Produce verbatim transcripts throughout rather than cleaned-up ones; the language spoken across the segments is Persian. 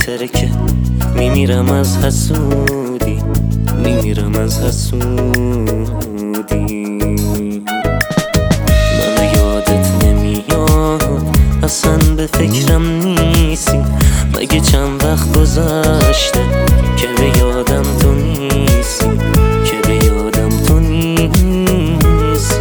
آخره که میمیرم از حسودی، میمیرم از حسودی. منو یادت نمیاد، اصلا به فکرم نیستی. مگه چند وقت گذشته که به یادم تو نیستی، که به یادم تو نیستی.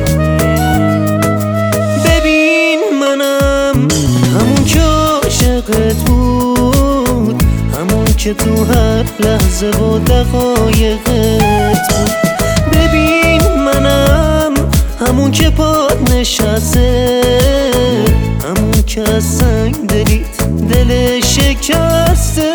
ببین منم همون که عاشقت بود، همون که تو هر لحظه و دقایقت بود. ببین منم همون که پاد نشسته، همون که از سنگ دلیت دل شکسته.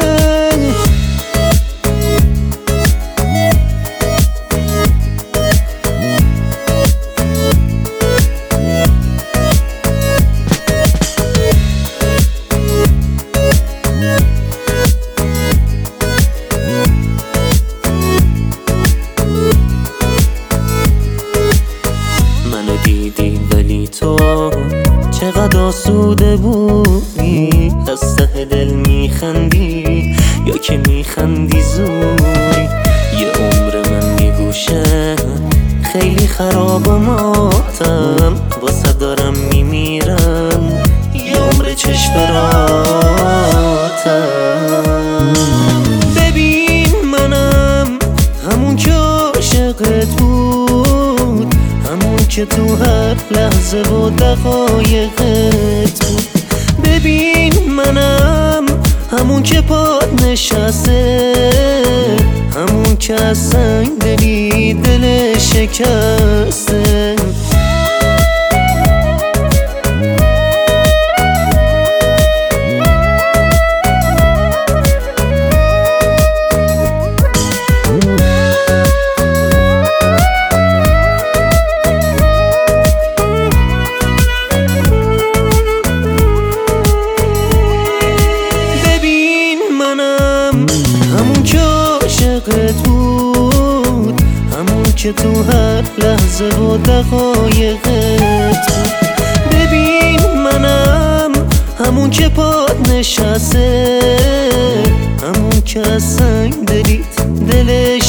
منو دیدی ولی تو چقدر آسوده بودی، از ته دل میخندی یا که میخندی زوری. یه عمر من میگوشه خیلی خراب و ماتم، واسه دارم میمیرم یه عمر چشم راتم. ببین منم همون که عاشقت بود، همون که تو هر لحظه و دقایقت بود. ببین منم همون که پاد نشسته، همون که از سنگ دلی دل شکسته. همون که عاشقت بود، همون که تو هر لحظه و دقایقت بود. ببین منم همون که پاد نشسته، همون که از سنگ دلیت دل